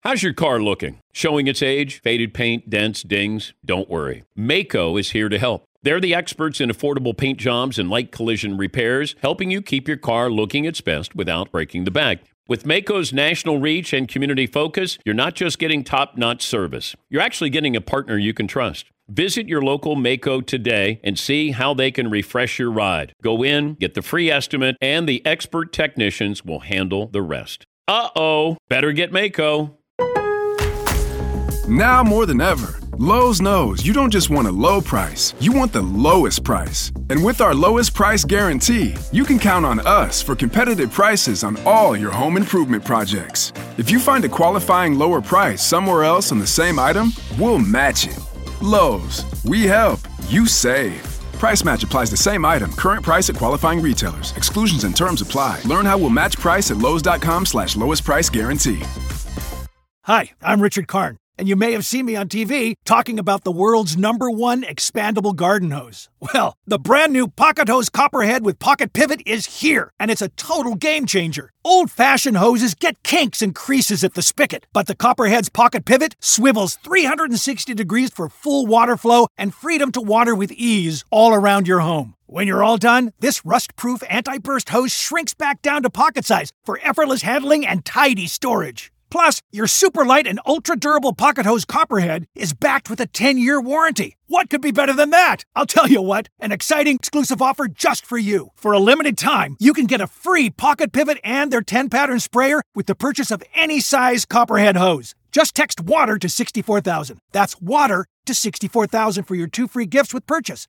How's your car looking? Showing its age, faded paint, dents, dings? Don't worry. Maaco is here to help. They're the experts in affordable paint jobs and light collision repairs, helping you keep your car looking its best without breaking the bank. With Maaco's national reach and community focus, you're not just getting top-notch service. You're actually getting a partner you can trust. Visit your local Maaco today and see how they can refresh your ride. Go in, get the free estimate, and the expert technicians will handle the rest. Uh-oh, better get Maaco. Now more than ever, Lowe's knows you don't just want a low price, you want the lowest price. And with our lowest price guarantee, you can count on us for competitive prices on all your home improvement projects. If you find a qualifying lower price somewhere else on the same item, we'll match it. Lowe's, we help, you save. Price match applies the same item. Current price at qualifying retailers. Exclusions and terms apply. Learn how we'll match price at lowes.com/lowest price guarantee. Hi, I'm Richard Karn, and you may have seen me on TV talking about the world's #1 expandable garden hose. Well, the brand new Pocket Hose Copperhead with Pocket Pivot is here, and it's a total game changer. Old-fashioned hoses get kinks and creases at the spigot, but the Copperhead's Pocket Pivot swivels 360 degrees for full water flow and freedom to water with ease all around your home. When you're all done, this rust-proof anti-burst hose shrinks back down to pocket size for effortless handling and tidy storage. Plus, your super light and ultra-durable Pocket Hose Copperhead is backed with a 10-year warranty. What could be better than that? I'll tell you what, an exciting exclusive offer just for you. For a limited time, you can get a free Pocket Pivot and their 10-pattern sprayer with the purchase of any size Copperhead hose. Just text WATER to 64,000. That's WATER to 64,000 for your 2 free gifts with purchase.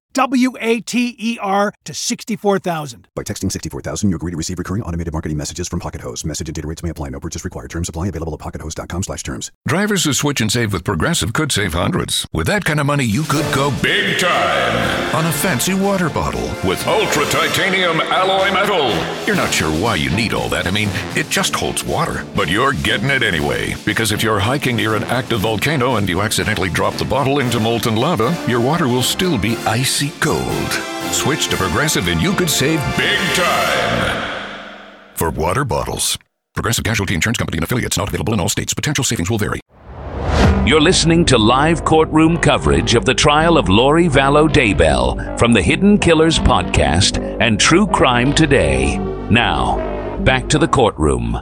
WATER to 64,000. By texting 64,000, you agree to receive recurring automated marketing messages from Pocket Hose. Message and data rates may apply. No purchase required. Terms apply. Available at pockethose.com/terms. Drivers who switch and save with Progressive could save hundreds. With that kind of money, you could go big time on a fancy water bottle with ultra titanium alloy metal. You're not sure why you need all that. I mean, it just holds water. But you're getting it anyway. Because if you're hiking near an active volcano and you accidentally drop the bottle into molten lava, your water will still be icy cold. Switch to Progressive and you could save big time. For water bottles. Progressive Casualty Insurance Company and affiliates, not available in all states. Potential savings will vary. You're listening to live courtroom coverage of the trial of Lori Vallow Daybell from the Hidden Killers podcast and True Crime Today. Now, back to the courtroom.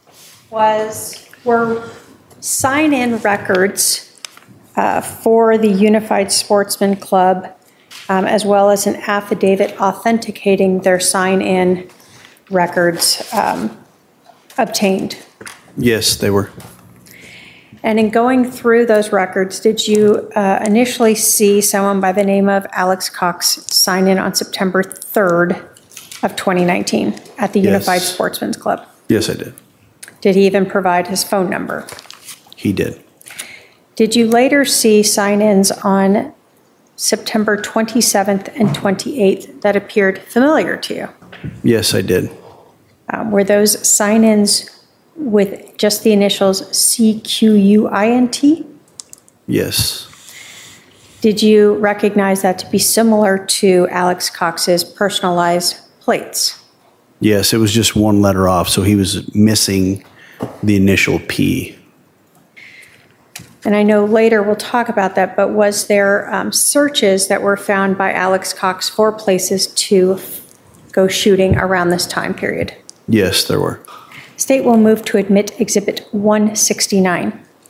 Were sign-in records for the Unified Sportsman Club, as well as an affidavit authenticating their sign-in records obtained? Yes, they were. And in going through those records, did you initially see someone by the name of Alex Cox sign in on September 3rd of 2019 at the Unified Sportsman's Club? Yes, I did. Did he even provide his phone number? He did. Did you later see sign-ins on September 27th and 28th that appeared familiar to you? Yes, I did. Were those sign-ins with just the initials CQUINT? Yes. Did you recognize that to be similar to Alex Cox's personalized plates? Yes, it was just one letter off, so he was missing the initial P. And I know later we'll talk about that, but was there searches that were found by Alex Cox for places to go shooting around this time period? Yes, there were. State will move to admit Exhibit 169.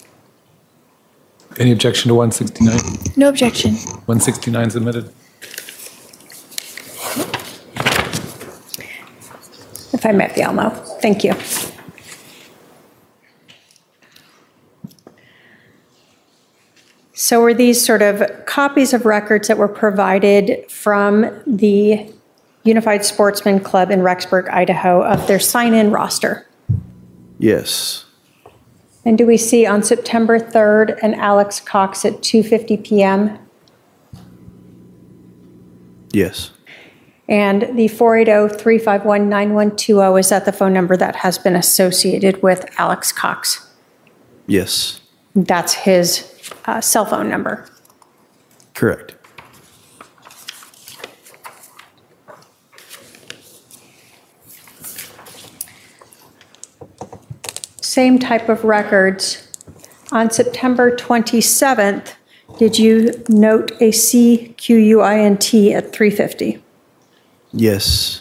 Any objection to 169? No objection. 169 is admitted. If I met the Elmo. Thank you. So were these sort of copies of records that were provided from the Unified Sportsman Club in Rexburg, Idaho, of their sign-in roster? Yes. And do we see on September 3rd an Alex Cox at 2:50 p.m.? Yes. And the 480-351-9120, is that the phone number that has been associated with Alex Cox? Yes. That's his cell phone number? Correct. Same type of records On September 27th, did you note a CQUINT at 350? Yes.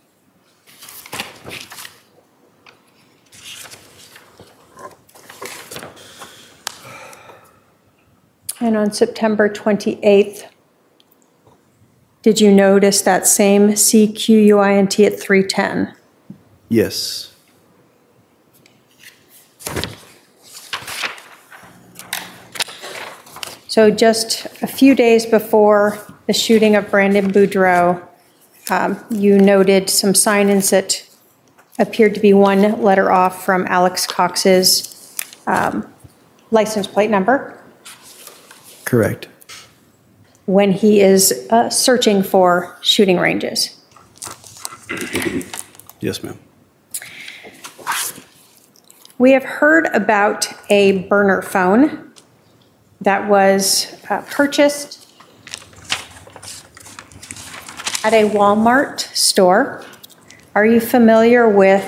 And on September 28th, did you notice that same CQUINT at 310? Yes. So just a few days before the shooting of Brandon Boudreaux, you noted some sign-ins that appeared to be one letter off from Alex Cox's license plate number Correct. when he is searching for shooting ranges. Yes, ma'am. We have heard about a burner phone that was purchased at a Walmart store. Are you familiar with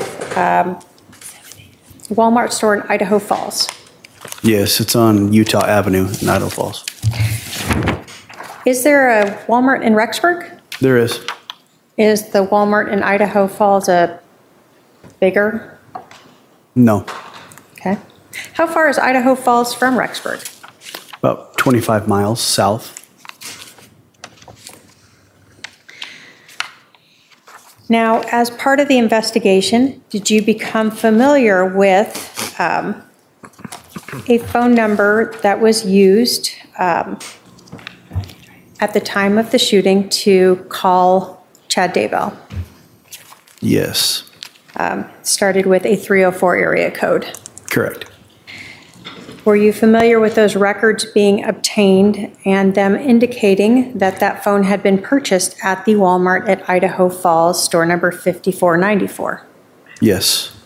Walmart store in Idaho Falls? Yes, it's on Utah Avenue in Idaho Falls. Is there a Walmart in Rexburg? There is. Is the Walmart in Idaho Falls a bigger? No, Okay. How far is Idaho Falls from Rexburg? about 25 miles south. Now, as part of the investigation, did you become familiar with a phone number that was used at the time of the shooting to call Chad Daybell? Yes, Started with a 304 area code. correct. Were you familiar with those records being obtained and them indicating that that phone had been purchased at the Walmart at Idaho Falls, store number 5494? Yes,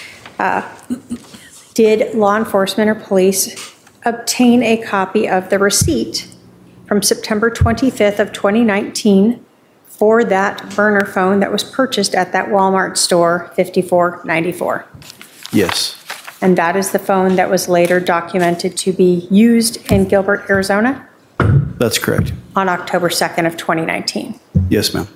Did law enforcement or police obtain a copy of the receipt from September 25th of 2019 for that burner phone that was purchased at that Walmart store 5494? yes, And that is the phone that was later documented to be used in Gilbert, Arizona that's correct. on October 2nd of 2019. Yes, ma'am.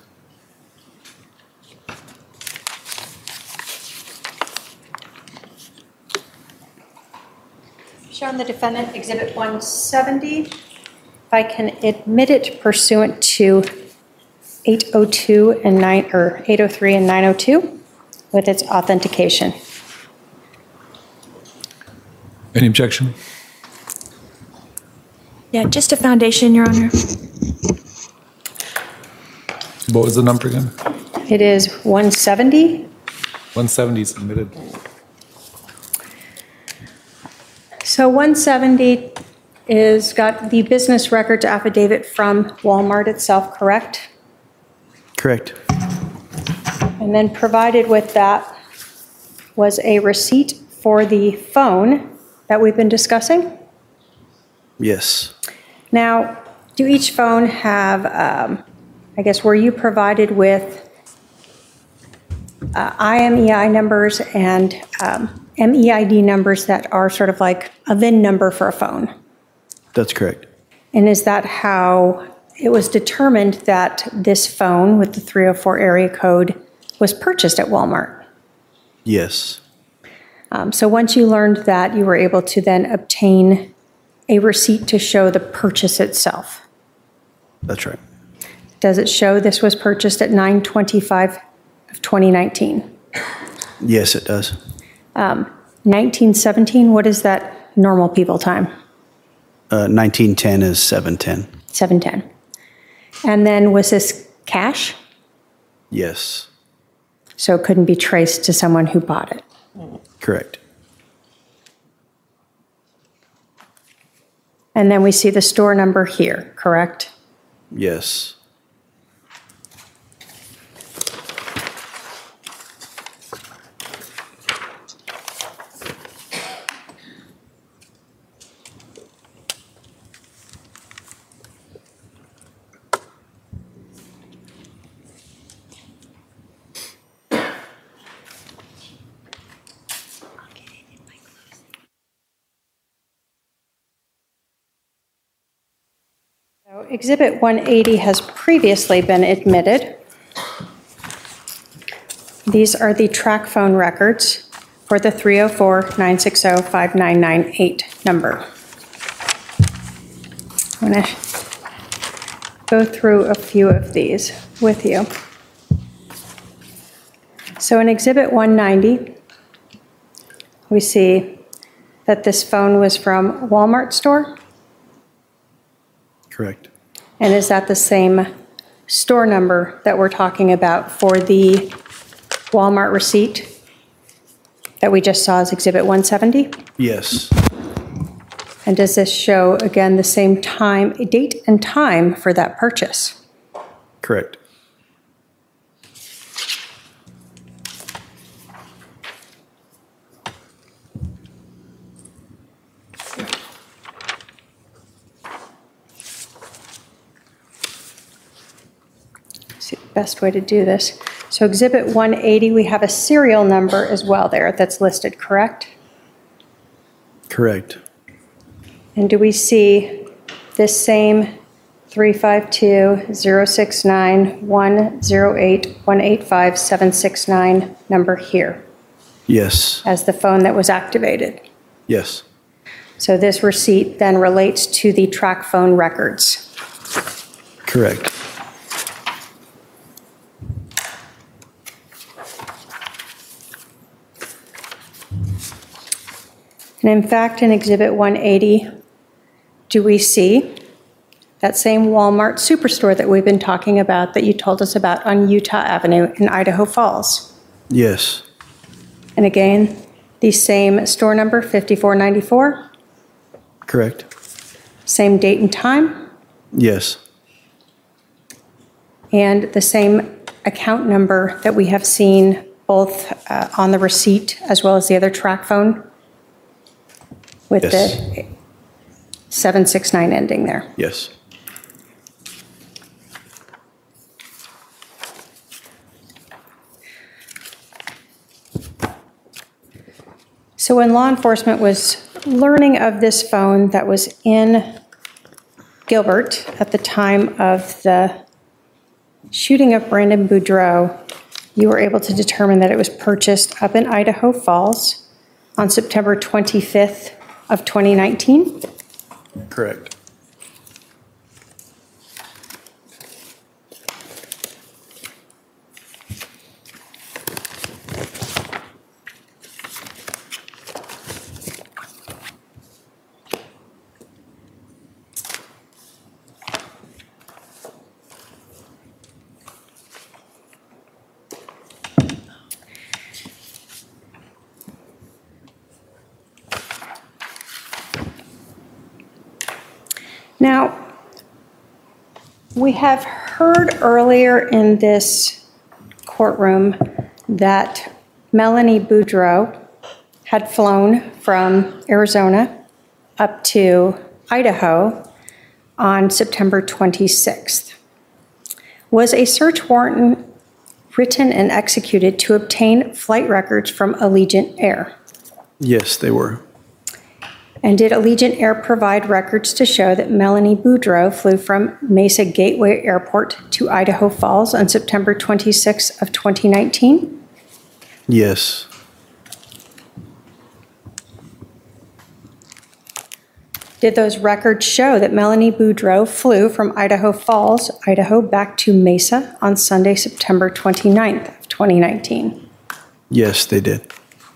Shown the defendant Exhibit 170. If I can admit it pursuant to 802 and 9, or 803 and 902 with its authentication. Any objection? Yeah, just a foundation, Your Honor. What was the number again? It is 170. 170 submitted. So 170 is got the business records affidavit from Walmart itself, correct? Correct. And then provided with that was a receipt for the phone that we've been discussing. Yes, Now, do each phone have, I guess, were you provided with IMEI numbers and MEID numbers that are sort of like a VIN number for a phone? that's correct. And is that how it was determined that this phone with the 304 area code was purchased at Walmart? Yes, So once you learned that, you were able to then obtain a receipt to show the purchase itself. that's right. Does it show this was purchased at 9/25 of 2019? Yes, it does. 1917, what is that normal people time? 1910 is 710. 7:10. And then was this cash? Yes, So it couldn't be traced to someone who bought it. correct. And then we see the store number here, correct? Yes, So Exhibit 180 has previously been admitted. These are the track phone records for the 304-960-5998 number. I'm going to go through a few of these with you. So in Exhibit 190, we see that this phone was from Walmart store. Correct. And is that the same store number that we're talking about for the Walmart receipt that we just saw as Exhibit 170? Yes. And does this show, again, the same time, date and time for that purchase? Correct. See the best way to do this. So Exhibit 180, we have a serial number as well there that's listed, correct? Correct. And do we see this same 352-069-108-185-769 number here Yes. as the phone that was activated? Yes. So this receipt then relates to the track phone records. Correct. And in fact, in Exhibit 180, do we see that same Walmart superstore that we've been talking about that you told us about on Utah Avenue in Idaho Falls? Yes. And again, the same store number, 5494? Correct. Same date and time? Yes. And the same account number that we have seen both on the receipt as well as the other track phone? With Yes. the 769 ending there. Yes. So when law enforcement was learning of this phone that was in Gilbert at the time of the shooting of Brandon Boudreaux, you were able to determine that it was purchased up in Idaho Falls on September 25th of 2019? Correct. Now, we have heard earlier in this courtroom that Melanie Boudreaux had flown from Arizona up to Idaho on September 26th. Was a search warrant written and executed to obtain flight records from Allegiant Air? Yes, they were. And did Allegiant Air provide records to show that Melanie Boudreaux flew from Mesa Gateway Airport to Idaho Falls on September 26th of 2019? Yes. Did those records show that Melanie Boudreaux flew from Idaho Falls, Idaho, back to Mesa on Sunday, September 29th of 2019? Yes, they did.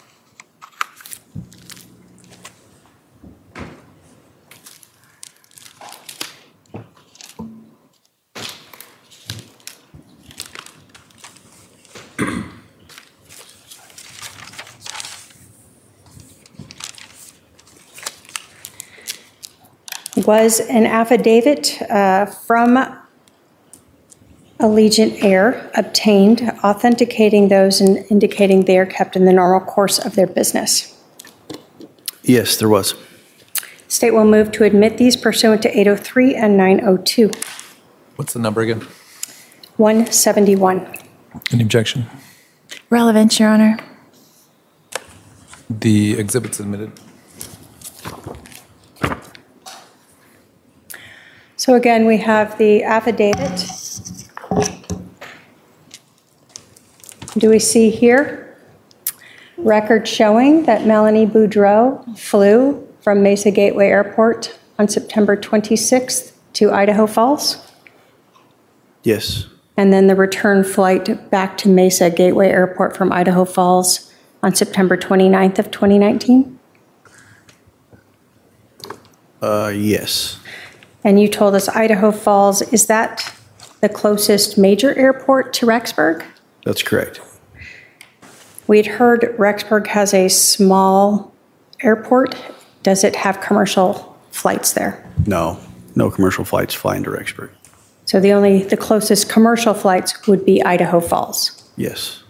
Was an affidavit from Allegiant Air obtained authenticating those and indicating they are kept in the normal course of their business? Yes, there was. State will move to admit these pursuant to 803 and 902. What's the number again? 171. Any objection? Relevant, Your Honor. The exhibit's admitted. So again, we have the affidavit. Do we see here record showing that Melanie Boudreau flew from Mesa Gateway Airport on September 26th to Idaho Falls? Yes. And then the return flight back to Mesa Gateway Airport from Idaho Falls on September 29th of 2019? Yes. And you told us Idaho Falls, is that the closest major airport to Rexburg? That's correct. We'd heard Rexburg has a small airport. Does it have commercial flights there? No commercial flights fly into Rexburg. So the closest commercial flights would be Idaho Falls. Yes.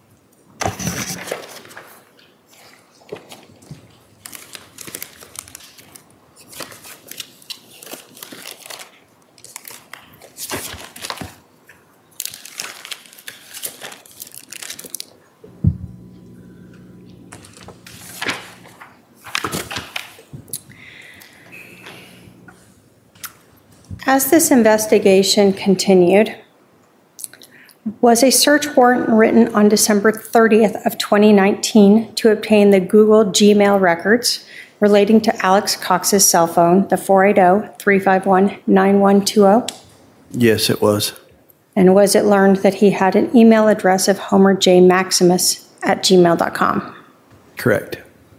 As this investigation continued, was a search warrant written on December 30th of 2019 to obtain the Google Gmail records relating to Alex Cox's cell phone, the 480-351-9120? Yes, it was. And was it learned that he had an email address of Homer J. Maximus at gmail.com? Correct.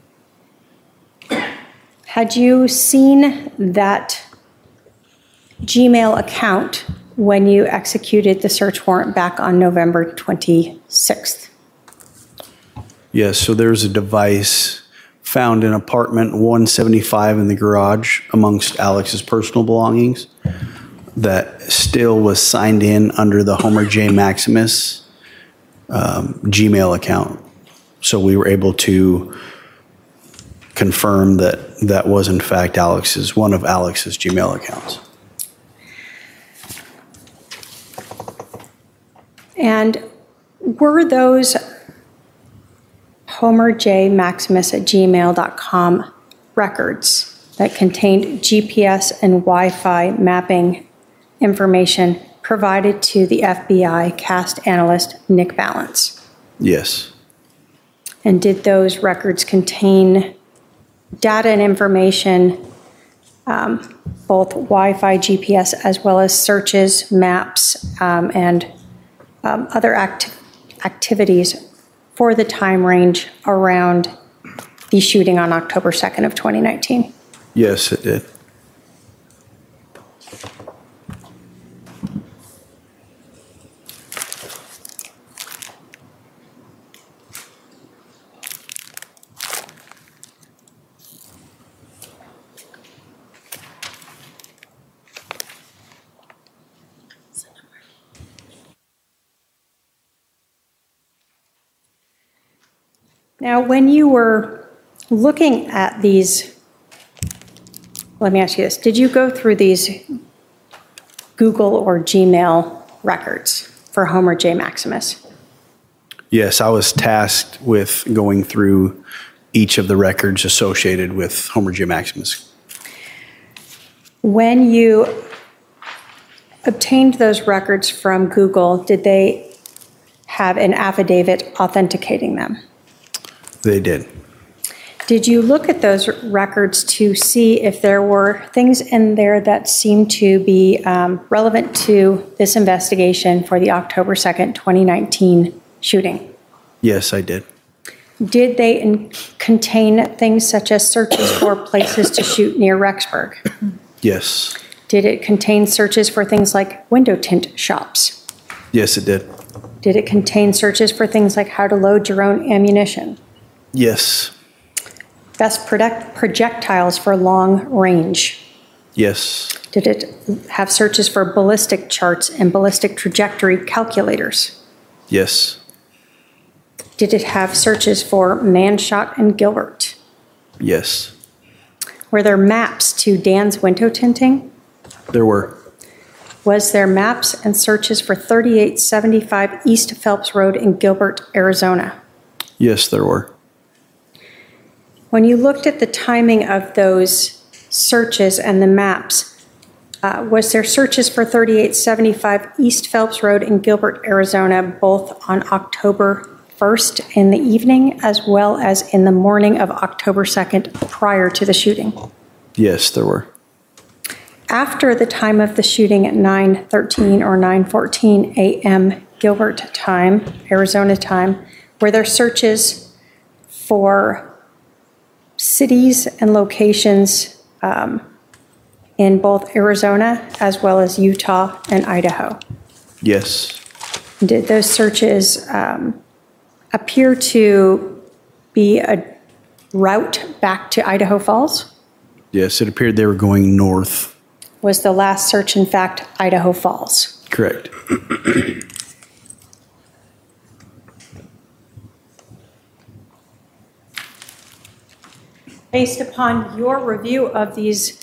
Had you seen that Gmail account when you executed the search warrant back on November 26th? Yes, so there's a device found in apartment 175 in the garage amongst Alex's personal belongings that still was signed in under the Homer J. Maximus Gmail account. So we were able to confirm that that was in fact one of Alex's Gmail accounts. And were those Homer J. Maximus at gmail.com records that contained GPS and Wi-Fi mapping information provided to the FBI CAST analyst Nick Balance? Yes. And did those records contain data and information, both Wi-Fi, GPS, as well as searches, maps, and other activities for the time range around the shooting on October 2nd of 2019? Yes, it did. Now, when you were looking at these, let me ask you this, did you go through these Google or Gmail records for Homer J. Maximus? Yes, I was tasked with going through each of the records associated with Homer J. Maximus. When you obtained those records from Google, did they have an affidavit authenticating them? They did. Did you look at those records to see if there were things in there that seemed to be relevant to this investigation for the October 2nd, 2019 shooting? Yes, I did. Did they contain things such as searches for places to shoot near Rexburg? Yes. Did it contain searches for things like window tint shops? Yes, it did. Did it contain searches for things like how to load your own ammunition? Yes. Best projectiles for long range? Yes. Did it have searches for ballistic charts and ballistic trajectory calculators? Yes. Did it have searches for Manshot and Gilbert? Yes. Were there maps to Dan's window tinting? There were. Was there maps and searches for 3875 East Phelps Road in Gilbert, Arizona? Yes, there were. When you looked at the timing of those searches and the maps, was there searches for 3875 East Phelps Road in Gilbert, Arizona, both on October 1st in the evening as well as in the morning of October 2nd prior to the shooting? Yes, there were. After the time of the shooting at 9:13 or 9:14 a.m. Gilbert time, Arizona time, were there searches for cities and locations in both Arizona as well as Utah and Idaho? Yes. Did those searches appear to be a route back to Idaho Falls? Yes, it appeared they were going north. Was the last search, in fact, Idaho Falls? Correct. Based upon your review of these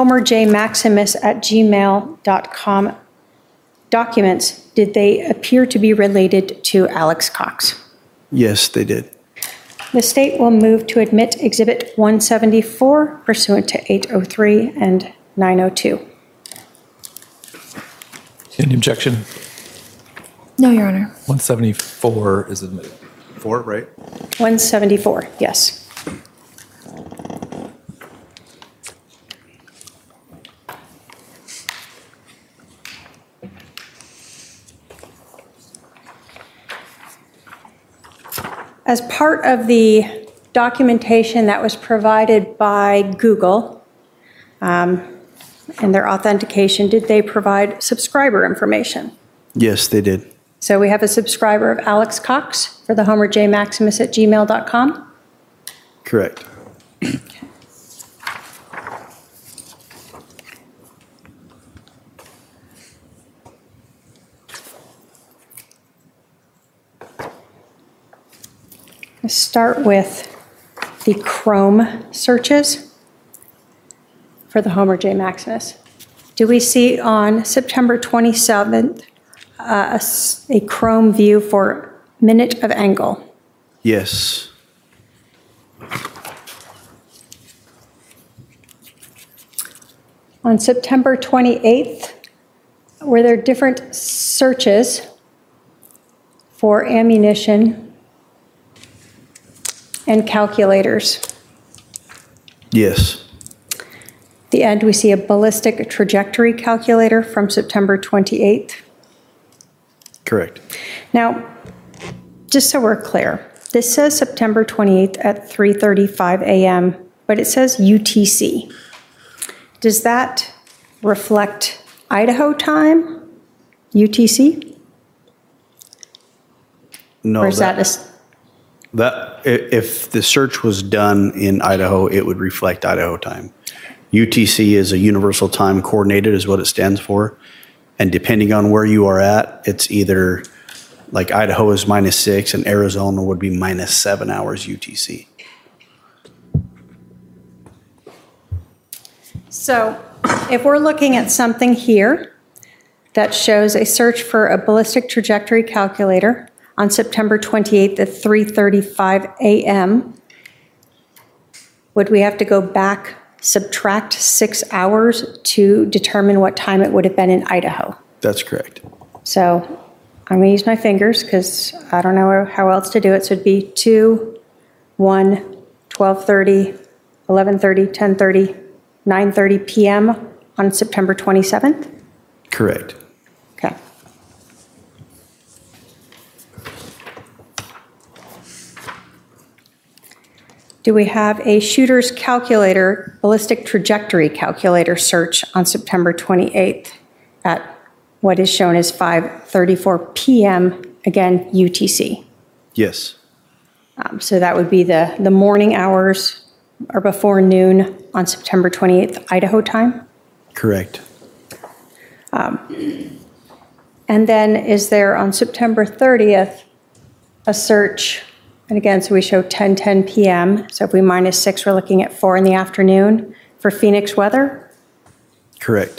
homerjmaximus@gmail.com documents, did they appear to be related to Alex Cox? Yes, they did. The state will move to admit Exhibit 174 pursuant to 803 and 902. Any objection? No, Your Honor. 174 is admitted. 4, right? 174, yes. As part of the documentation that was provided by Google and their authentication, did they provide subscriber information? Yes, they did. So we have a subscriber of Alex Cox for the homerjmaximus@gmail.com. Correct. Let's start with the Chrome searches for the Homer J. Maximus. Do we see on September 27th a Chrome view for minute of angle? Yes. On September 28th, were there different searches for ammunition and calculators? Yes. At the end, we see a ballistic trajectory calculator from September 28th. Correct. Now, just so we're clear, this says September 28th at 3:35 a.m., but it says UTC. Does that reflect Idaho time, UTC? No. Or is that if the search was done in Idaho, it would reflect Idaho time. UTC is a Universal Time Coordinated, is what it stands for. And depending on where you are at, it's either like Idaho is -6 and Arizona would be -7 hours UTC. So if we're looking at something here that shows a search for a ballistic trajectory calculator on September 28th at 3:35 a.m., would we have to go back, subtract 6 hours to determine what time it would have been in Idaho? That's correct. So I'm going to use my fingers because I don't know how else to do it. So it'd be 2, 1, 12:30, 11:30, 10:30, 9:30 p.m. on September 27th? Correct. Okay. Do we have a shooter's calculator, ballistic trajectory calculator search on September 28th at what is shown as 5:34 p.m., again, UTC? Yes. So that would be the morning hours or before noon on September 28th, Idaho time? Correct. And then is there on September 30th a search, and again, so we show 10:10 p.m., so if we -6, we're looking at 4 in the afternoon for Phoenix weather? Correct.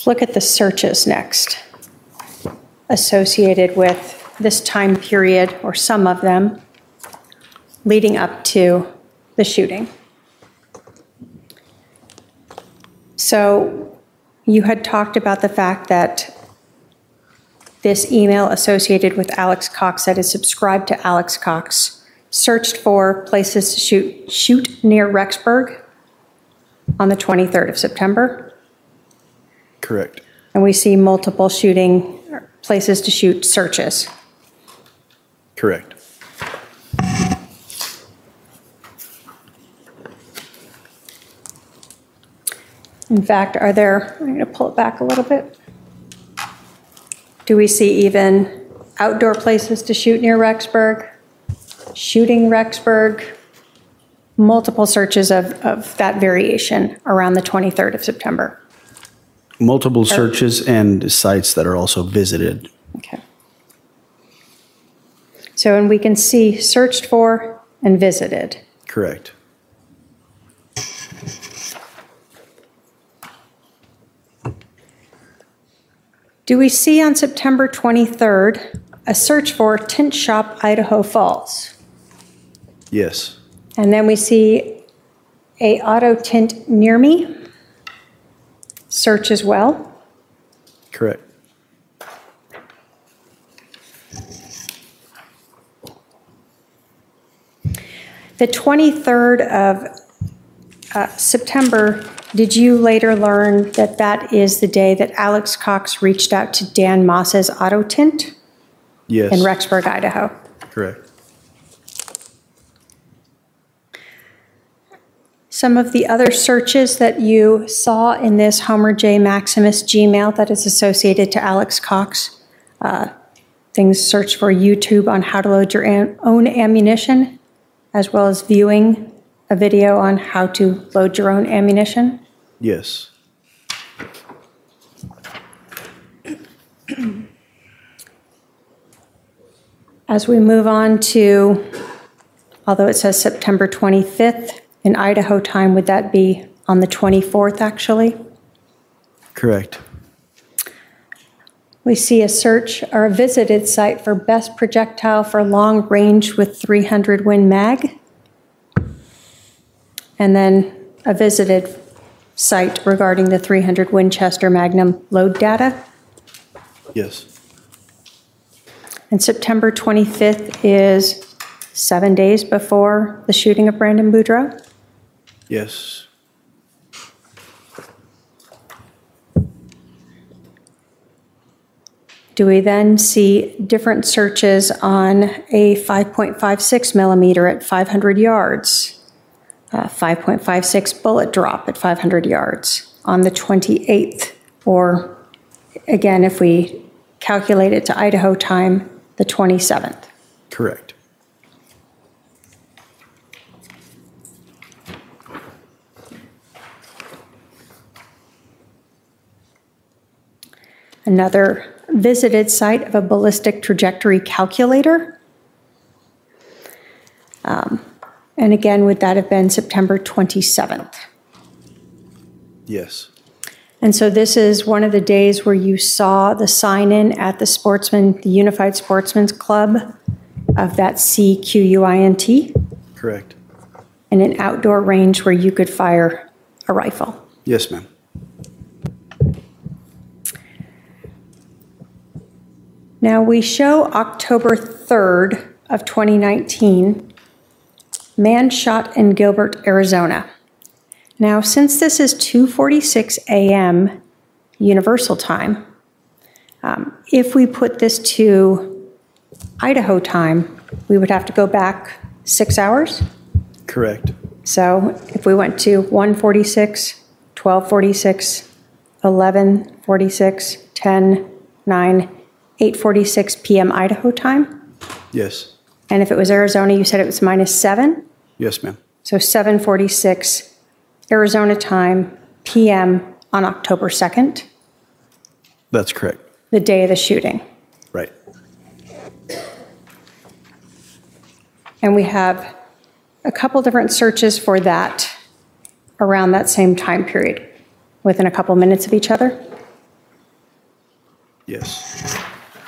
look at the searches next associated with this time period, or some of them, leading up to the shooting. So you had talked about the fact that this email associated with Alex Cox that is subscribed to Alex Cox searched for places to shoot near Rexburg on the 23rd of September. Correct. And we see multiple shooting places to shoot searches. Correct. In fact, I'm going to pull it back a little bit. Do we see even outdoor places to shoot near Rexburg, shooting Rexburg, multiple searches of that variation around the 23rd of September? Multiple searches and sites that are also visited. Okay. So, and we can see searched for and visited. Correct. Do we see on September 23rd a search for Tint Shop, Idaho Falls? Yes. And then we see a auto tint near me search as well. Correct. The 23rd of September, did you later learn that that is the day that Alex Cox reached out to Dan Moss's Auto Tint? Yes. In Rexburg, Idaho? Correct. Some of the other searches that you saw in this Homer J. Maximus Gmail that is associated to Alex Cox, things search for YouTube on how to load your own ammunition, as well as viewing a video on how to load your own ammunition. Yes. As we move on to, although it says September 25th, in Idaho time, would that be on the 24th, actually? Correct. We see a search or a visited site for best projectile for long range with 300 Win Mag. And then a visited site regarding the 300 Winchester Magnum load data. Yes. And September 25th is 7 days before the shooting of Brandon Boudreaux. Yes. Do we then see different searches on a 5.56 millimeter at 500 yards, 5.56 bullet drop at 500 yards on the 28th, or again, if we calculate it to Idaho time, the 27th? Correct. Another visited site of a ballistic trajectory calculator. And again, would that have been September 27th? Yes. And so this is one of the days where you saw the sign-in at the Unified Sportsman's Club of that CQUINT? Correct. In an outdoor range where you could fire a rifle? Yes, ma'am. Now we show October 3rd of 2019, man shot in Gilbert, Arizona. Now, since this is 2:46 a.m. Universal Time, if we put this to Idaho time, we would have to go back 6 hours. Correct. So if we went to 1:46, 12:46, 11:46, 10, 9, 8:46 p.m. Idaho time. Yes. And if it was Arizona, you said it was -7? Yes, ma'am. So 7:46 Arizona time, p.m. on October 2nd, That's correct. the day of the shooting. Right. And we have a couple different searches for that around that same time period, within a couple minutes of each other. Yes.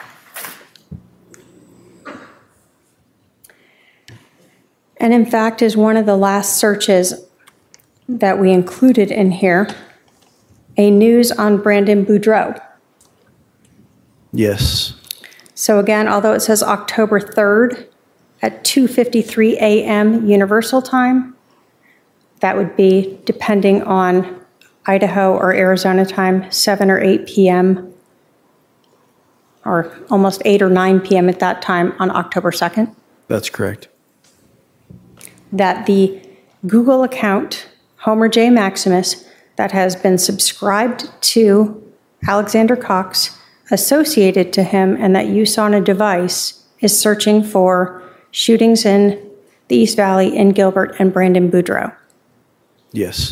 And in fact, is one of the last searches that we included in here, a news on Brandon Boudreaux. Yes. So again, although it says October 3rd at 2:53 a.m. Universal Time, that would be, depending on Idaho or Arizona time, 7 or 8 p.m., or almost 8 or 9 p.m. at that time on October 2nd. That's correct. That the Google account, Homer J. Maximus, that has been subscribed to Alexander Cox, associated to him, and that use on a device is searching for shootings in the East Valley, in Gilbert, and Brandon Boudreaux. Yes.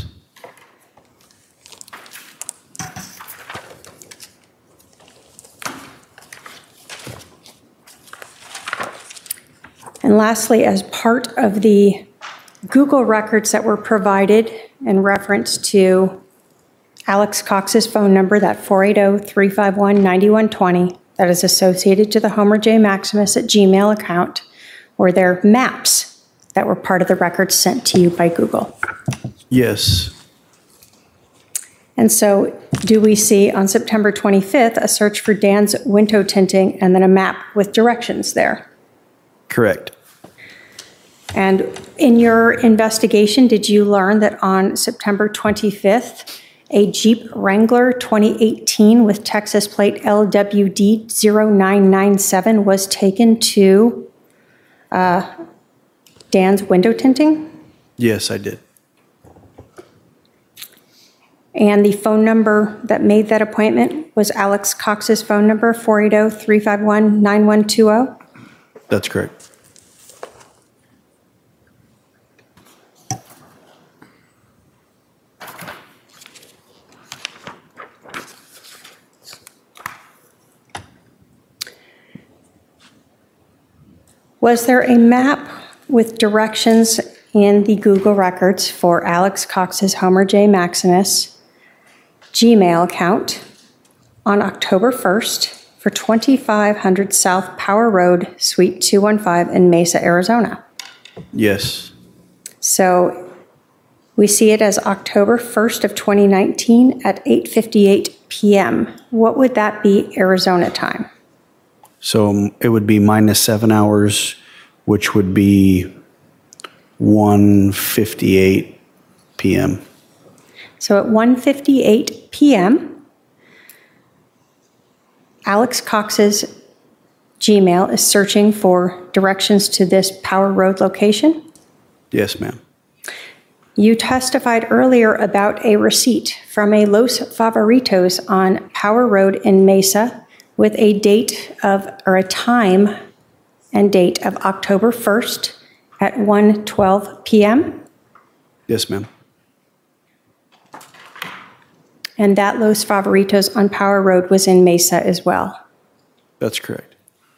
And lastly, as part of the Google records that were provided in reference to Alex Cox's phone number, that 480-351-9120, that is associated to the Homer J. Maximus at Gmail account, were there maps that were part of the records sent to you by Google. Yes. And so do we see on September 25th a search for Dan's window tinting and then a map with directions there? Correct. And in your investigation, did you learn that on September 25th, a Jeep Wrangler 2018 with Texas plate LWD 0997 was taken to Dan's window tinting? Yes, I did. And the phone number that made that appointment was Alex Cox's phone number, 480-351-9120? That's correct. Was there a map with directions in the Google records for Alex Cox's Homer J. Maximus Gmail account on October 1st for 2500 South Power Road, Suite 215 in Mesa, Arizona? Yes. So we see it as October 1st of 2019 at 8:58 p.m. What would that be Arizona time? So it would be minus 7 hours, which would be 1:58 p.m. So at 1:58 p.m., Alex Cox's Gmail is searching for directions to this Power Road location? Yes, ma'am. You testified earlier about a receipt from a Los Favoritos on Power Road in Mesa with a date of, or a time and date of October 1st at 1:12 p.m.? Yes, ma'am. And that Los Favoritos on Power Road was in Mesa as well? That's correct.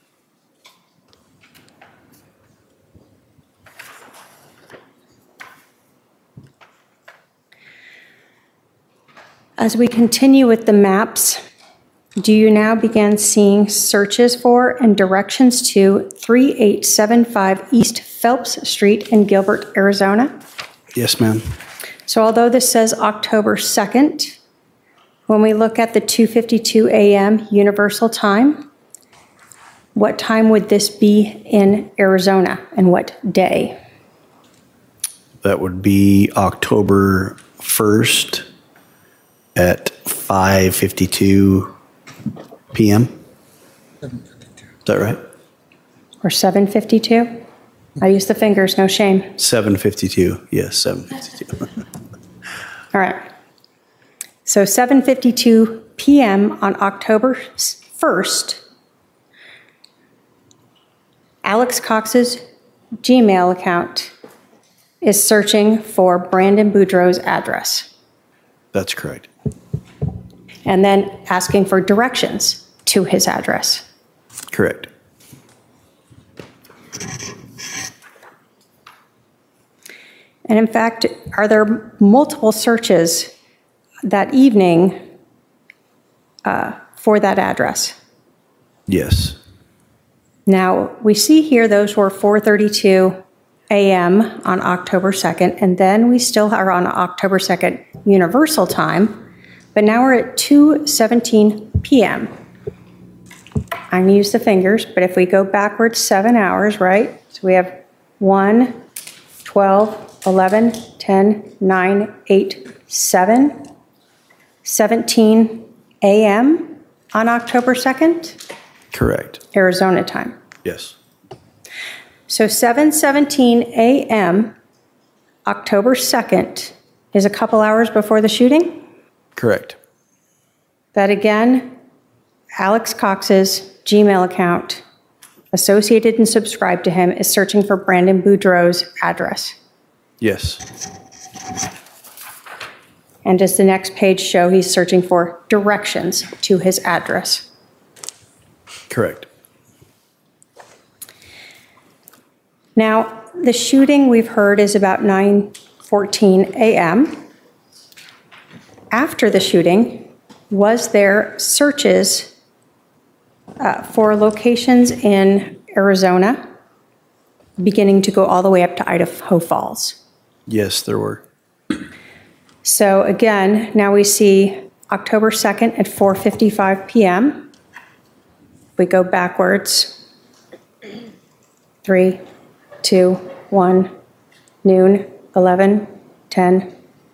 As we continue with the maps, do you now begin seeing searches for and directions to 3875 East Phelps Street in Gilbert, Arizona? Yes, ma'am. So although this says October 2nd, when we look at the 2:52 a.m. Universal Time, what time would this be in Arizona and what day? That would be October 1st at 5:52 p.m. Is that right? Or 7:52? I use the fingers, no shame. 7:52. Yes, 7:52. All right. So 7:52 p.m. on October 1st, Alex Cox's Gmail account is searching for Brandon Boudreaux's address. That's correct. And then asking for directions to his address. Correct. And in fact, are there multiple searches that evening for that address? Yes. Now, we see here those were 4:32 a.m. on October 2nd, and then we still are on October 2nd Universal Time, but now we're at 2:17 p.m. I'm going to use the fingers, but if we go backwards 7 hours, right? So we have 1, 12, 11, 10, 9, 8, 7, 17 a.m. on October 2nd, Correct. Arizona time. Yes. So 7:17 a.m., October 2nd, is a couple hours before the shooting. Correct. That again, Alex Cox's Gmail account associated and subscribed to him is searching for Brandon Boudreau's address. Yes. And does the next page show he's searching for directions to his address? Correct. Now, the shooting we've heard is about 9:14 a.m. After the shooting, was there searches for locations in Arizona, beginning to go all the way up to Idaho Falls? Yes, there were. So again, now we see October 2nd at 4:55 p.m. We go backwards. 3, 2, 1, noon, 11, 10,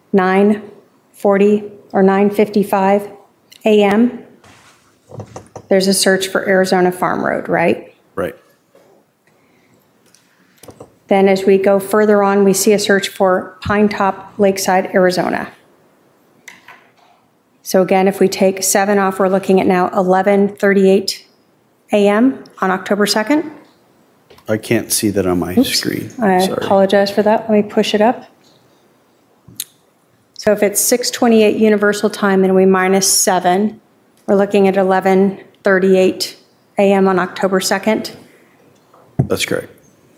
9:40 or 9:55 a.m. There's a search for Arizona Farm Road, right? Right. Then as we go further on, we see a search for Pine Top, Lakeside, Arizona. So again, if we take 7 off, we're looking at now 11:38 a.m. on October 2nd. I can't see that on my screen. I Sorry. apologize for that. Let me push it up. So if it's 6:28 Universal Time and we minus 7, we're looking at 11:38 a.m. on October 2nd. That's correct.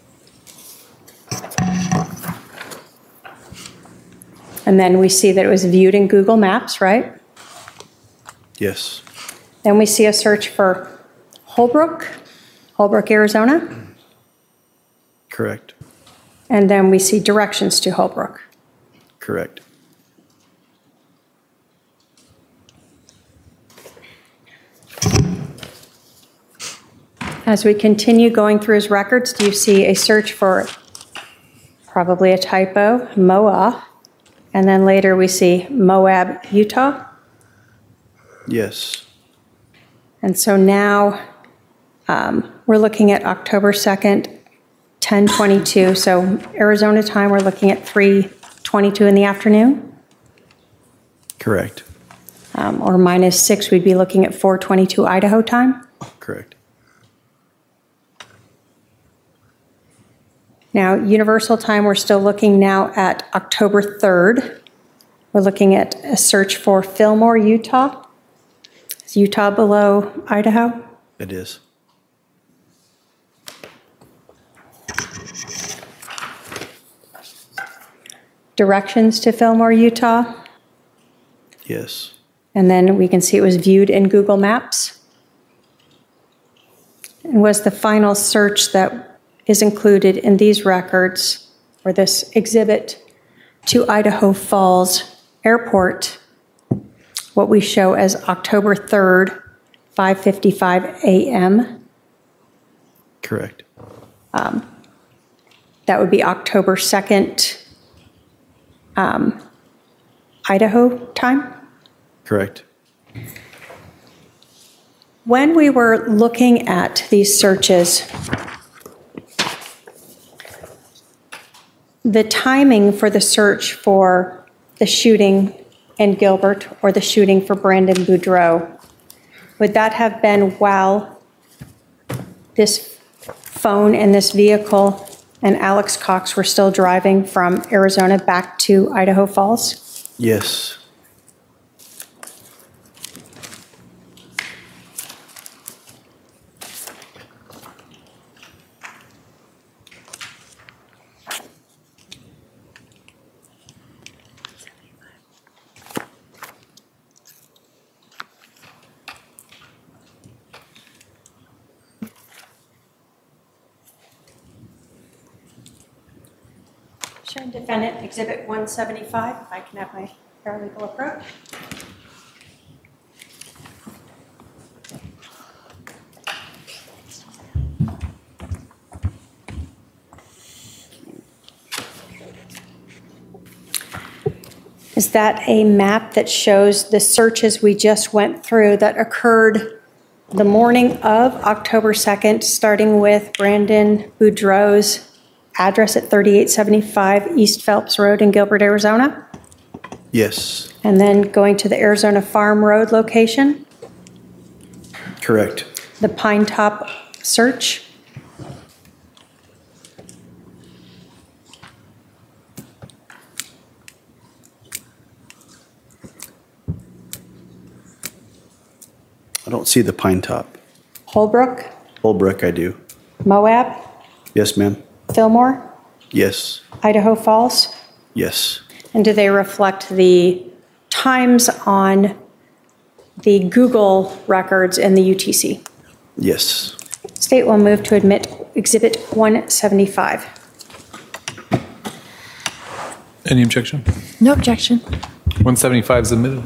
And then we see that it was viewed in Google Maps, right? Yes. Then we see a search for Holbrook, Arizona. Correct. And then we see directions to Holbrook. Correct. As we continue going through his records, do you see a search for probably a typo, Moa, and then later we see Moab, Utah? Yes. And so now we're looking at October 2nd, 10:22. So Arizona time, we're looking at 3:22 in the afternoon. Correct. Or minus 6, we'd be looking at 4:22 Idaho time. Correct. Now, Universal time, we're still looking now at October 3rd. We're looking at a search for Fillmore, Utah. Is Utah below Idaho? It is. Directions to Fillmore, Utah. Yes. And then we can see it was viewed in Google Maps. And was the final search that is included in these records, or this exhibit, to Idaho Falls Airport, what we show as October 3rd, 5:55 a.m.? Correct. That would be October 2nd, Idaho time? Correct. When we were looking at these searches, the timing for the search for the shooting in Gilbert or the shooting for Brandon Boudreau, would that have been while this phone and this vehicle and Alex Cox were still driving from Arizona back to Idaho Falls? Yes. Attention, defendant, Exhibit 175. If I can have my paralegal approach. Is that a map that shows the searches we just went through that occurred the morning of October 2nd, starting with Brandon Boudreau's address at 3875 East Phelps Road in Gilbert, Arizona? Yes, And then going to the Arizona Farm Road location, correct. the Pine Top search? I don't see the Pine Top. Holbrook, Holbrook, I do. Moab, Yes, ma'am. Fillmore, Yes, Idaho Falls? yes, And do they reflect the times on the Google records in the UTC? yes. State will move to admit Exhibit 175. Any objection? No objection. 175 is admitted.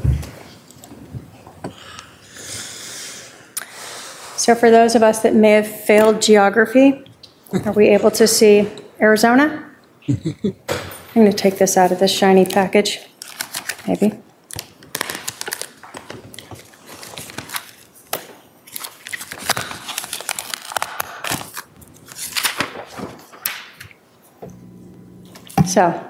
So for those of us that may have failed geography, are we able to see Arizona? I'm going to take this out of this shiny package, maybe. So,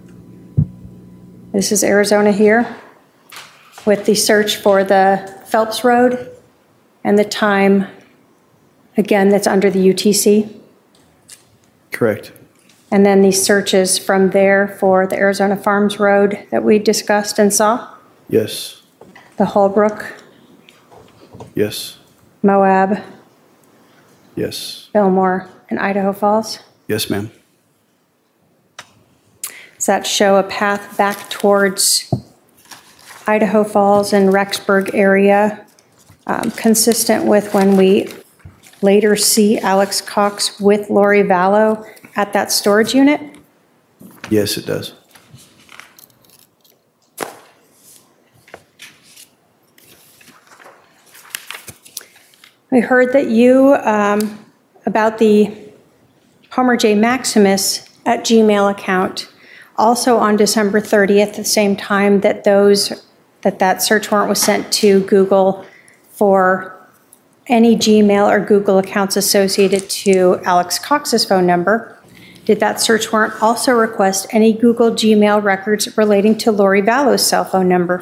this is Arizona here with the search for the Phelps Road and the time, again, that's under the UTC. Correct. And then these searches from there for the Arizona Farms Road that we discussed and saw, Yes, the Holbrook, yes, Moab, yes, Fillmore, and Idaho Falls. yes, ma'am. Does that show a path back towards Idaho Falls and Rexburg area, consistent with when we later see Alex Cox with Lori Vallow at that storage unit? Yes, it does. We heard that you, about the Homer J. Maximus at Gmail account, also on December 30th, the same time that that search warrant was sent to Google for any Gmail or Google accounts associated to Alex Cox's phone number. Did that search warrant also request any Google Gmail records relating to Lori Vallow's cell phone number,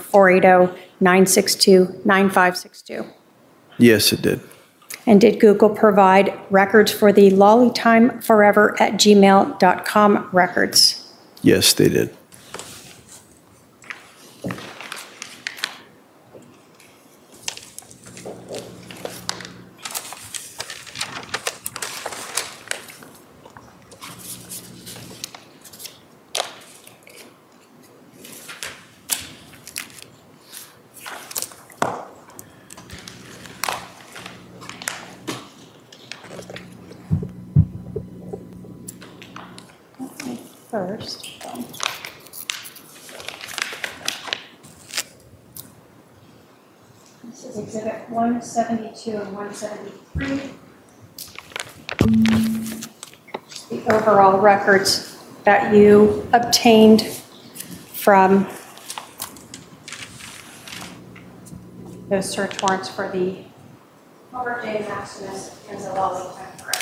480-962-9562? Yes, it did. And did Google provide records for the lollytimeforever@gmail.com records? Yes, they did. First. This is Exhibit 172 and 173. The overall records that you obtained from those search warrants for the Homer J. Maximus and the Lolly Time Forever.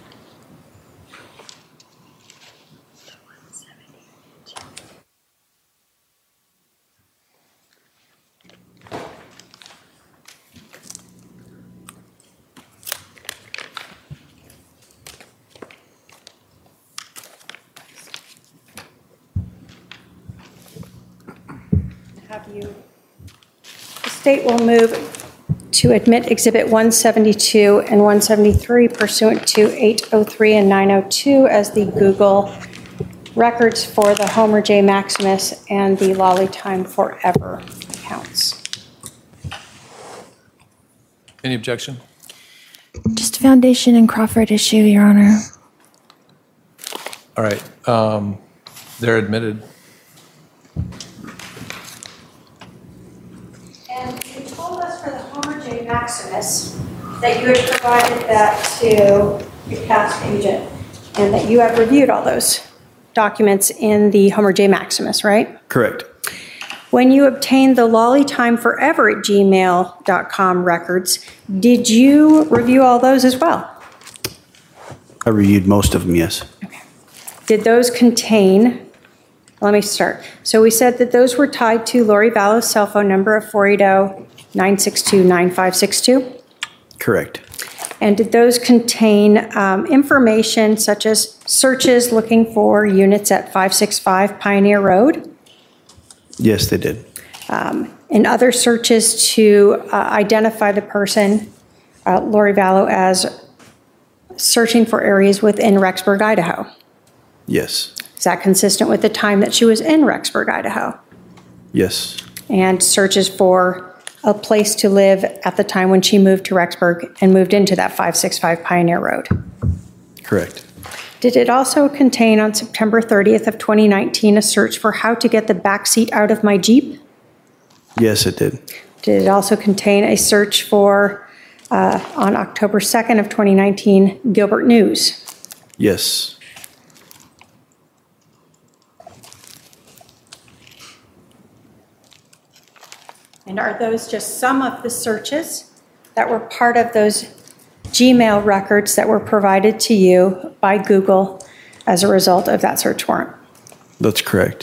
The state will move to admit Exhibit 172 and 173 pursuant to 803 and 902 as the Google records for the Homer J. Maximus and the Lolly Time Forever accounts. Any objection? Just a Foundation and Crawford issue, Your Honor. All right. They're admitted. And you told us for the Homer J. Maximus that you had provided that to your CASP agent and that you have reviewed all those documents in the Homer J. Maximus, right? Correct. When you obtained the lollytimeforever@gmail.com records, did you review all those as well? I reviewed most of them, yes. Did those contain, let me start. So we said that those were tied to Lori Vallow's cell phone number of 480-962-9562? Correct. And did those contain information such as searches looking for units at 565 Pioneer Road? Yes, they did. And other searches to identify the person, Lori Vallow, as searching for areas within Rexburg, Idaho? Yes. Is that consistent with the time that she was in Rexburg, Idaho? Yes. And searches for a place to live at the time when she moved to Rexburg and moved into that 565 Pioneer Road? Correct. Did it also contain on September 30th of 2019 a search for how to get the back seat out of my Jeep? Yes, it did. Did it also contain a search for, on October 2nd of 2019, Gilbert News? Yes. And are those just some of the searches that were part of those Gmail records that were provided to you by Google as a result of that search warrant? That's correct.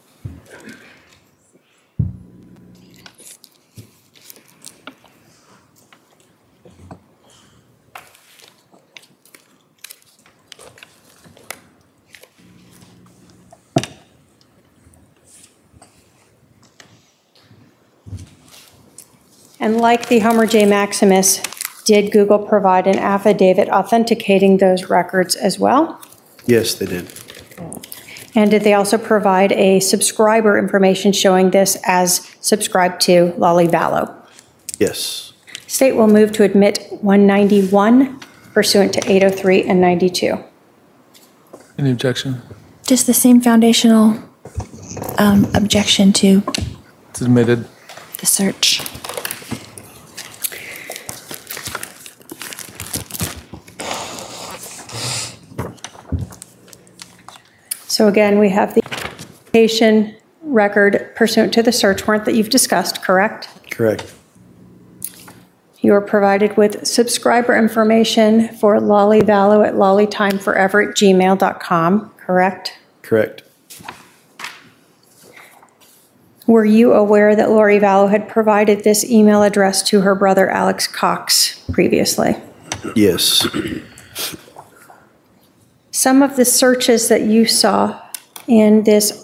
And like the Homer J. Maximus, did Google provide an affidavit authenticating those records as well? Yes, they did. And did they also provide a subscriber information showing this as subscribed to Lolly Vallow? Yes. State will move to admit 191 pursuant to 803 and 92. Any objection? Just the same foundational objection to It's admitted. the search. So again, we have the application record pursuant to the search warrant that you've discussed, correct? Correct. You are provided with subscriber information for Lolly Vallow at lollytimeforever@gmail.com, correct? Correct. Were you aware that Lori Vallow had provided this email address to her brother Alex Cox previously? Yes. Some of the searches that you saw in this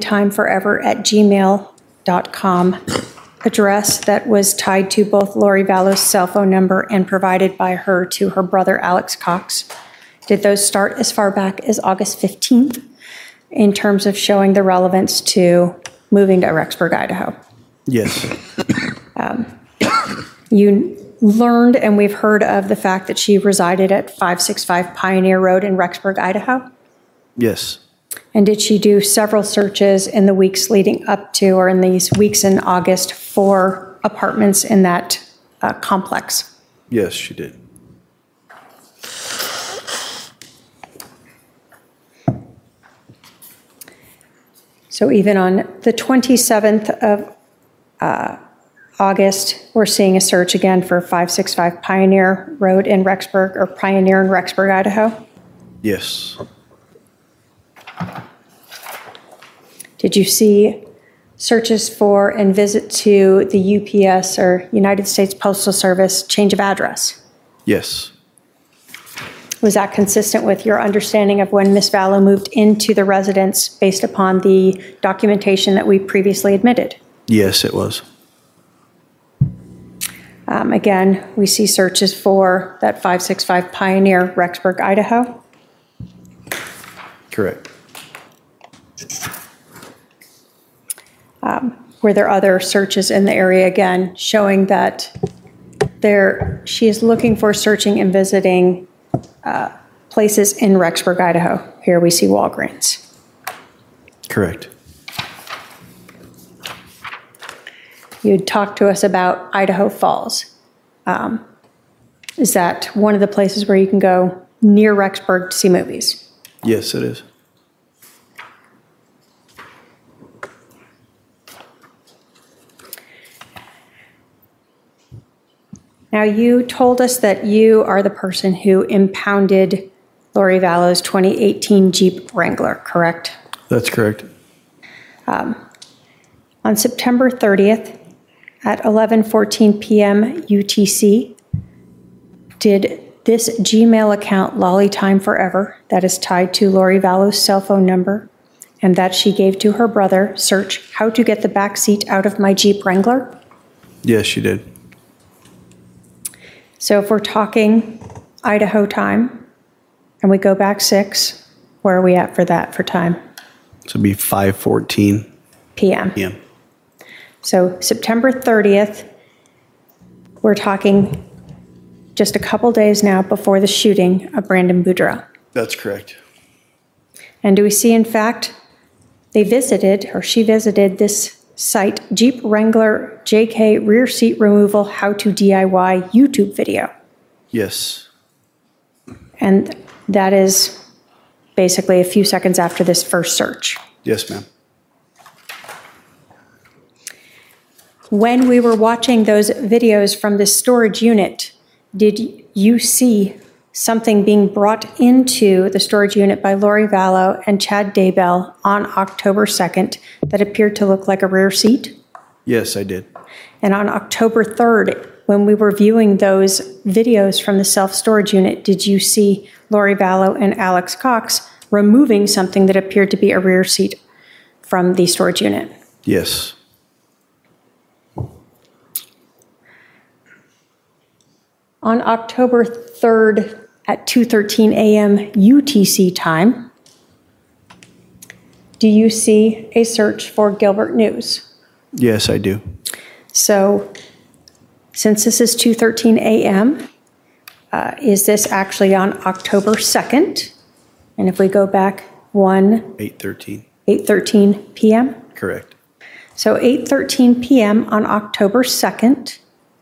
lollytimeforever@gmail.com address that was tied to both Lori Vallow's cell phone number and provided by her to her brother Alex Cox, did those start as far back as August 15th in terms of showing the relevance to moving to Rexburg, Idaho? Yes. You learned, and we've heard of the fact that she resided at 565 Pioneer Road in Rexburg, Idaho? Yes. And did she do several searches in the weeks leading up to, or in these weeks in August, for apartments in that complex? Yes, she did. So even on the 27th of August, we're seeing a search again for 565 Pioneer Road in Rexburg, or Pioneer in Rexburg, Idaho? Yes. Did you see searches for and visit to the UPS or United States Postal Service change of address? Yes. Was that consistent with your understanding of when Ms. Vallow moved into the residence based upon the documentation that we previously admitted? Yes, it was. Again, we see searches for that 565 Pioneer, Rexburg, Idaho. Correct. Were there other searches in the area, again, showing that she is looking for searching and visiting places in Rexburg, Idaho? Here we see Walgreens. Correct. You had talked to us about Idaho Falls. Is that one of the places where you can go near Rexburg to see movies? Yes, it is. Now, you told us that you are the person who impounded Lori Vallow's 2018 Jeep Wrangler, correct? That's correct. On September 30th at 11:14 p.m. UTC, did this Gmail account, Lolly Time Forever, that is tied to Lori Vallow's cell phone number and that she gave to her brother, search how to get the back seat out of my Jeep Wrangler? Yes, she did. So if we're talking Idaho time and we go back 6, where are we at for that for time? So it'd be 5:14 p.m. p.m. So September 30th, we're talking just a couple days now before the shooting of Brandon Boudreaux. That's correct. And do we see, in fact, they visited, or she visited this site, Jeep Wrangler JK Rear Seat Removal How to DIY YouTube video. Yes. And that is basically a few seconds after this first search. Yes, ma'am. When we were watching those videos from this storage unit, did you see something being brought into the storage unit by Lori Vallow and Chad Daybell on October 2nd that appeared to look like a rear seat? Yes, I did. And on October 3rd, when we were viewing those videos from the self-storage unit, did you see Lori Vallow and Alex Cox removing something that appeared to be a rear seat from the storage unit? Yes. On October 3rd at 2:13 a.m. UTC time, do you see a search for Gilbert News? Yes, I do. So since this is 2:13 a.m., is this actually on October 2nd? And if we go back 8:13 p.m.? Correct. So 8:13 p.m. on October 2nd,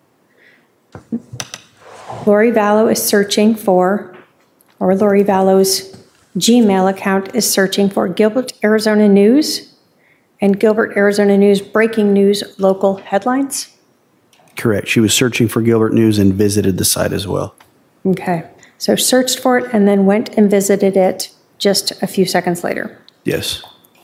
Lori Vallow is searching for, or Lori Vallow's Gmail account is searching for Gilbert, Arizona News and Gilbert, Arizona News breaking news local headlines? Correct. She was searching for Gilbert News and visited the site as well. Okay. So searched for it and then went and visited it just a few seconds later. Yes.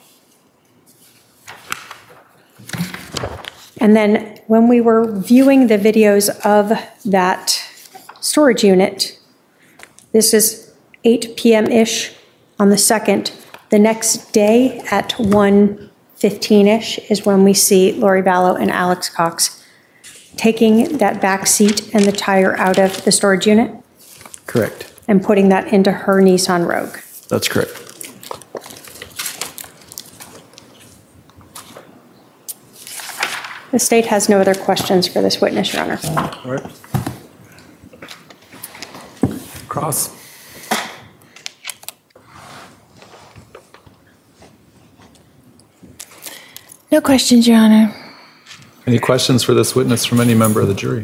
And then when we were viewing the videos of that storage unit, this is 8 p.m.-ish on the 2nd. The next day at 1:15-ish is when we see Lori Vallow and Alex Cox taking that back seat and the tire out of the storage unit? Correct. And putting that into her Nissan Rogue? That's correct. The state has no other questions for this witness, Your Honor. All right. Cross. No questions, Your Honor. Any questions for this witness from any member of the jury?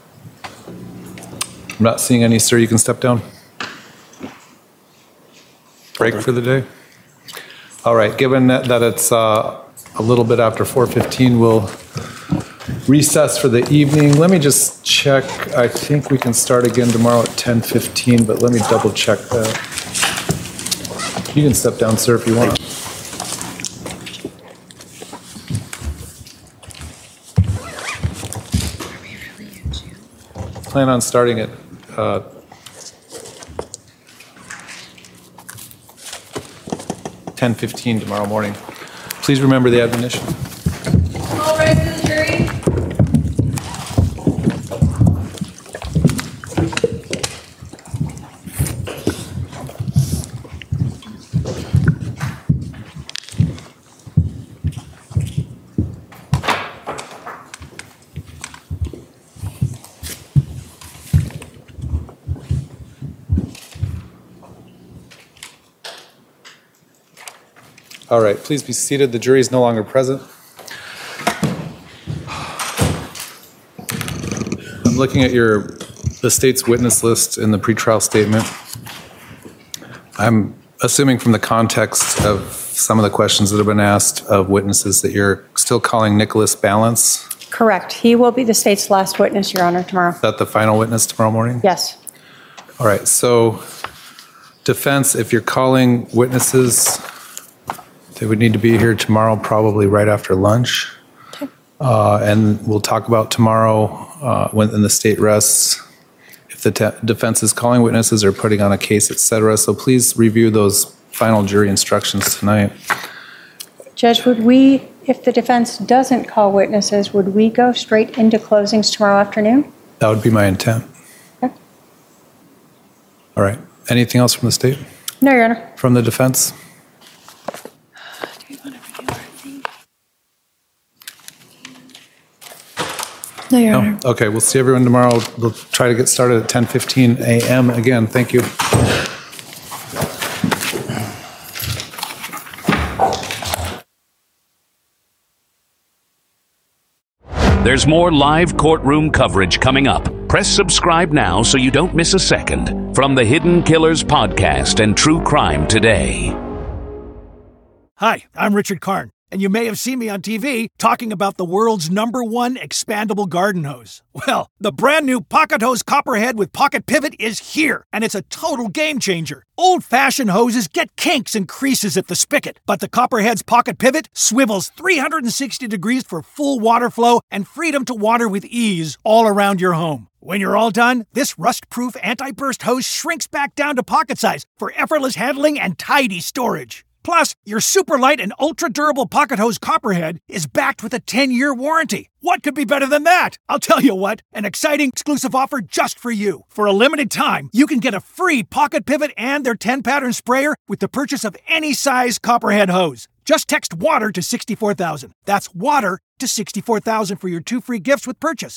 I'm not seeing any, sir. You can step down. Break for the day? All right. Given that it's a little bit after 4:15, we'll recess for the evening. Let me just check. I think we can start again tomorrow at 10:15, but let me double check that. You can step down, sir, if you want. Plan on starting at 10:15 tomorrow morning. Please remember the admonition. All rise to the jury. All right, please be seated. The jury is no longer present. I'm looking at the state's witness list in the pretrial statement. I'm assuming from the context of some of the questions that have been asked of witnesses that you're still calling Nicholas Balance. Correct. He will be the state's last witness, Your Honor, tomorrow. Is that the final witness tomorrow morning? Yes. All right, so defense, if you're calling witnesses, they would need to be here tomorrow, probably right after lunch. Okay. And we'll talk about tomorrow when the state rests, if the defense is calling witnesses or putting on a case, et cetera. So please review those final jury instructions tonight. Judge, would we, if the defense doesn't call witnesses, would we go straight into closings tomorrow afternoon? That would be my intent. Okay. All right. Anything else from the state? No, Your Honor. From the defense? No, Your Honor. Okay, we'll see everyone tomorrow. We'll try to get started at 10:15 a.m. Again, thank you. There's more live courtroom coverage coming up. Press subscribe now so you don't miss a second from the Hidden Killers podcast and True Crime Today. Hi, I'm Richard Karn, and you may have seen me on TV talking about the world's #1 expandable garden hose. Well, the brand new Pocket Hose Copperhead with Pocket Pivot is here, and it's a total game changer. Old-fashioned hoses get kinks and creases at the spigot, but the Copperhead's Pocket Pivot swivels 360 degrees for full water flow and freedom to water with ease all around your home. When you're all done, this rust-proof anti-burst hose shrinks back down to pocket size for effortless handling and tidy storage. Plus, your super light and ultra-durable Pocket Hose Copperhead is backed with a 10-year warranty. What could be better than that? I'll tell you what, an exciting exclusive offer just for you. For a limited time, you can get a free Pocket Pivot and their 10-pattern sprayer with the purchase of any size Copperhead hose. Just text WATER to 64,000. That's WATER to 64,000 for your 2 free gifts with purchase.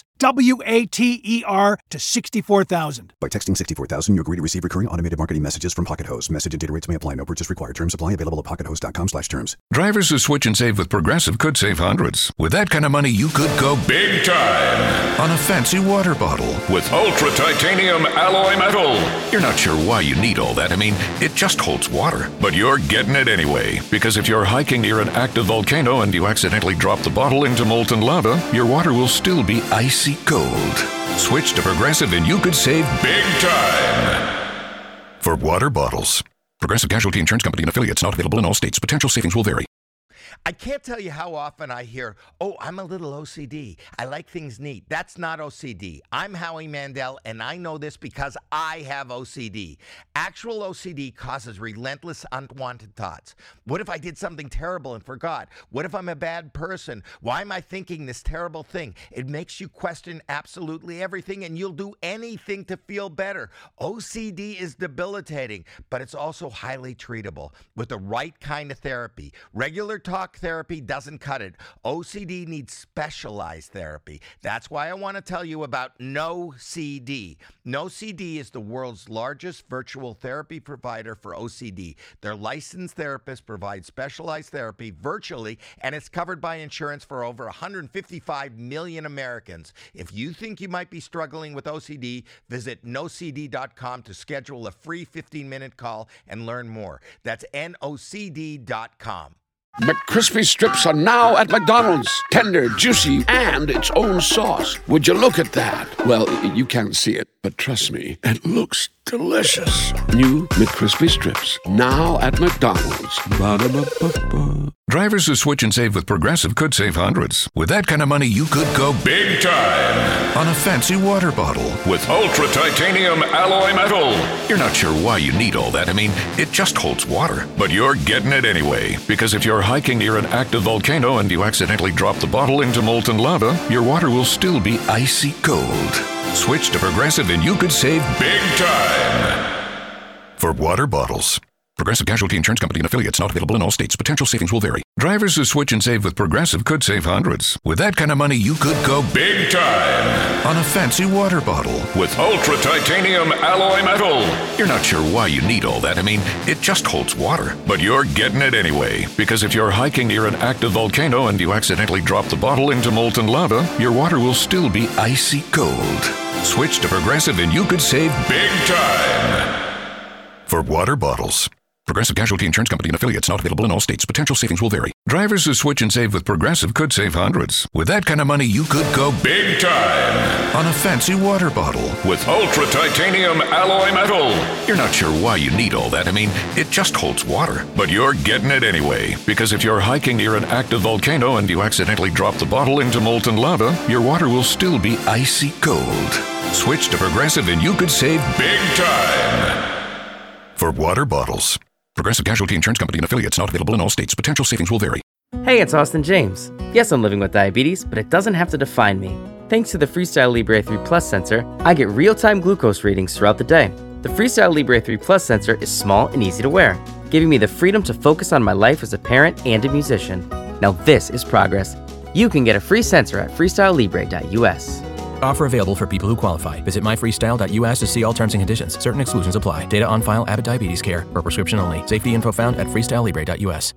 WATER to 64,000. By texting 64,000, you agree to receive recurring automated marketing messages from Pocket Hose. Message and data rates may apply. No purchase required. Terms apply. Available at pockethose.com/terms. Drivers who switch and save with Progressive could save hundreds. With that kind of money, you could go big time on a fancy water bottle with ultra titanium alloy metal. You're not sure why you need all that. I mean, it just holds water. But you're getting it anyway, because if you're hiking near an active volcano and you accidentally drop the bottle into molten lava, your water will still be icy cold. Switch to Progressive and you could save big time. For water bottles. Progressive Casualty Insurance Company and affiliates, not available in all states. Potential savings will vary. I can't tell you how often I hear, oh, I'm a little OCD. I like things neat. That's not OCD. I'm Howie Mandel, and I know this because I have OCD. Actual OCD causes relentless unwanted thoughts. What if I did something terrible and forgot? What if I'm a bad person? Why am I thinking this terrible thing? It makes you question absolutely everything, and you'll do anything to feel better. OCD is debilitating, but it's also highly treatable with the right kind of therapy. Regular talk therapy doesn't cut it. OCD needs specialized therapy. That's why I want to tell you about NoCD. NoCD is the world's largest virtual therapy provider for OCD. Their licensed therapists provide specialized therapy virtually, and it's covered by insurance for over 155 million Americans. If you think you might be struggling with OCD, visit nocd.com to schedule a free 15-minute call and learn more. That's nocd.com. McCrispy strips are now at McDonald's. Tender, juicy, and its own sauce. Would you look at that? Well, you can't see it, but trust me, it looks delicious. New McCrispy strips, now at McDonald's. Ba-da-ba-ba-ba. Drivers who switch and save with Progressive could save hundreds. With that kind of money, you could go big time on a fancy water bottle with ultra titanium alloy metal. You're not sure why you need all that. I mean, it just holds water. But you're getting it anyway, because if you're hiking near an active volcano and you accidentally drop the bottle into molten lava, your water will still be icy cold. Switch to Progressive and you could save big time. For water bottles. Progressive Casualty Insurance Company and affiliates, not available in all states. Potential savings will vary. Drivers who switch and save with Progressive could save hundreds. With that kind of money, you could go big time on a fancy water bottle with ultra titanium alloy metal. You're not sure why you need all that. I mean, it just holds water. But you're getting it anyway. Because if you're hiking near an active volcano and you accidentally drop the bottle into molten lava, your water will still be icy cold. Switch to Progressive and you could save big time for water bottles. Progressive Casualty Insurance Company and affiliates, not available in all states. Potential savings will vary. Drivers who switch and save with Progressive could save hundreds. With that kind of money, you could go big time on a fancy water bottle with ultra titanium alloy metal. You're not sure why you need all that. I mean, it just holds water. But you're getting it anyway. Because if you're hiking near an active volcano and you accidentally drop the bottle into molten lava, your water will still be icy cold. Switch to Progressive and you could save big time for water bottles. Progressive Casualty Insurance Company and affiliates, not available in all states. Potential savings will vary. Hey, it's Austin James. Yes, I'm living with diabetes, but it doesn't have to define me. Thanks to the Freestyle Libre 3 Plus sensor, I get real-time glucose readings throughout the day. The Freestyle Libre 3 Plus sensor is small and easy to wear, giving me the freedom to focus on my life as a parent and a musician. Now this is progress. You can get a free sensor at freestylelibre.us. Offer available for people who qualify. Visit myfreestyle.us to see all terms and conditions. Certain exclusions apply. Data on file. Abbott Diabetes Care. Per prescription only. Safety info found at freestylelibre.us.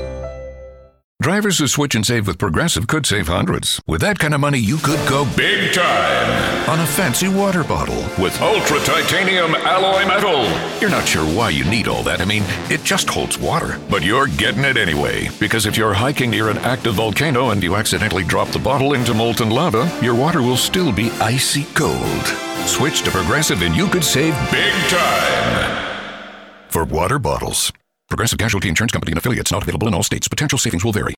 Drivers who switch and save with Progressive could save hundreds. With that kind of money, you could go big time on a fancy water bottle with ultra titanium alloy metal. You're not sure why you need all that. I mean, it just holds water. But you're getting it anyway. Because if you're hiking near an active volcano and you accidentally drop the bottle into molten lava, your water will still be icy cold. Switch to Progressive and you could save big time for water bottles. Progressive Casualty Insurance Company and affiliates, not available in all states. Potential savings will vary.